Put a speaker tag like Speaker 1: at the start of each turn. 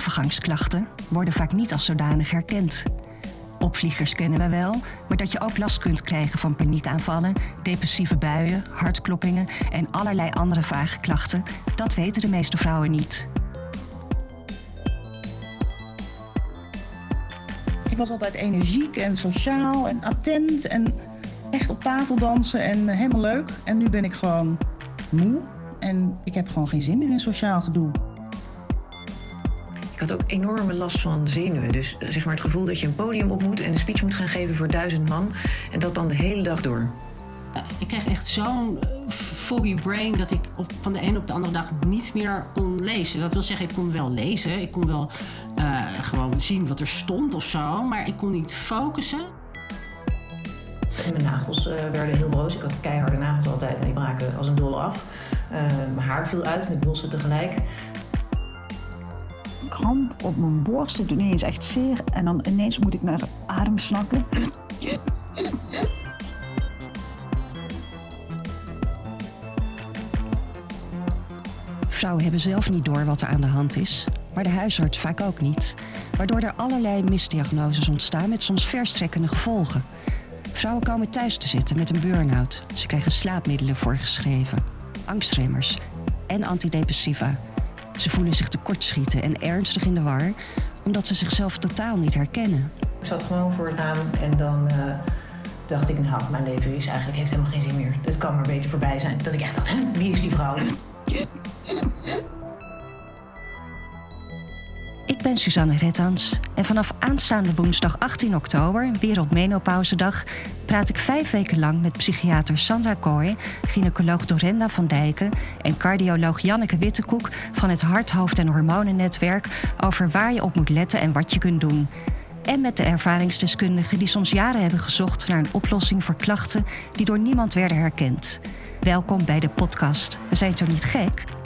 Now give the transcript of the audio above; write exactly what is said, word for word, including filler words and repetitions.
Speaker 1: overgangsklachten worden vaak niet als zodanig herkend. Opvliegers kennen we wel, maar dat je ook last kunt krijgen van paniekaanvallen, depressieve buien, hartkloppingen en allerlei andere vage klachten, dat weten de meeste vrouwen niet.
Speaker 2: Ik was altijd energiek en sociaal en attent en echt op tafel dansen en helemaal leuk. En nu ben ik gewoon moe en ik heb gewoon geen zin meer in sociaal gedoe.
Speaker 3: Ik had ook enorme last van zenuwen. Dus zeg maar het gevoel dat je een podium op moet en een speech moet gaan geven voor duizend man. En dat dan de hele dag door.
Speaker 4: Ik kreeg echt zo'n foggy brain dat ik op, van de ene op de andere dag niet meer kon lezen. Dat wil zeggen, ik kon wel lezen. Ik kon wel uh, gewoon zien wat er stond of zo. Maar ik kon niet focussen.
Speaker 3: En mijn nagels uh, werden heel broos. Ik had keiharde nagels altijd en die braken als een dolle af. Uh, mijn haar viel uit met bossen tegelijk.
Speaker 5: Kramp op mijn borst, het doet ineens echt zeer. En dan ineens moet ik naar adem snakken.
Speaker 1: Vrouwen hebben zelf niet door wat er aan de hand is, maar de huisarts vaak ook niet. Waardoor er allerlei misdiagnoses ontstaan met soms verstrekkende gevolgen. Vrouwen komen thuis te zitten met een burn-out. Ze krijgen slaapmiddelen voorgeschreven, angstremmers en antidepressiva. Ze voelen zich tekortschieten en ernstig in de war, omdat ze zichzelf totaal niet herkennen.
Speaker 3: Ik zat gewoon voor het raam en dan uh, dacht ik, nou, mijn leven is eigenlijk, heeft helemaal geen zin meer. Het kan maar beter voorbij zijn. Dat ik echt dacht, wie is die vrouw?
Speaker 1: Ik ben Suzanne Rettans en vanaf aanstaande woensdag achttien oktober, Wereldmenopauzedag, praat ik vijf weken lang met psychiater Sandra Kooi, gynaecoloog Dorenda van Dijken en cardioloog Janneke Wittekoek van het Hart, Hoofd en Hormonennetwerk over waar je op moet letten en wat je kunt doen. En met de ervaringsdeskundigen die soms jaren hebben gezocht naar een oplossing voor klachten die door niemand werden herkend. Welkom bij de podcast. We zijn toch niet gek?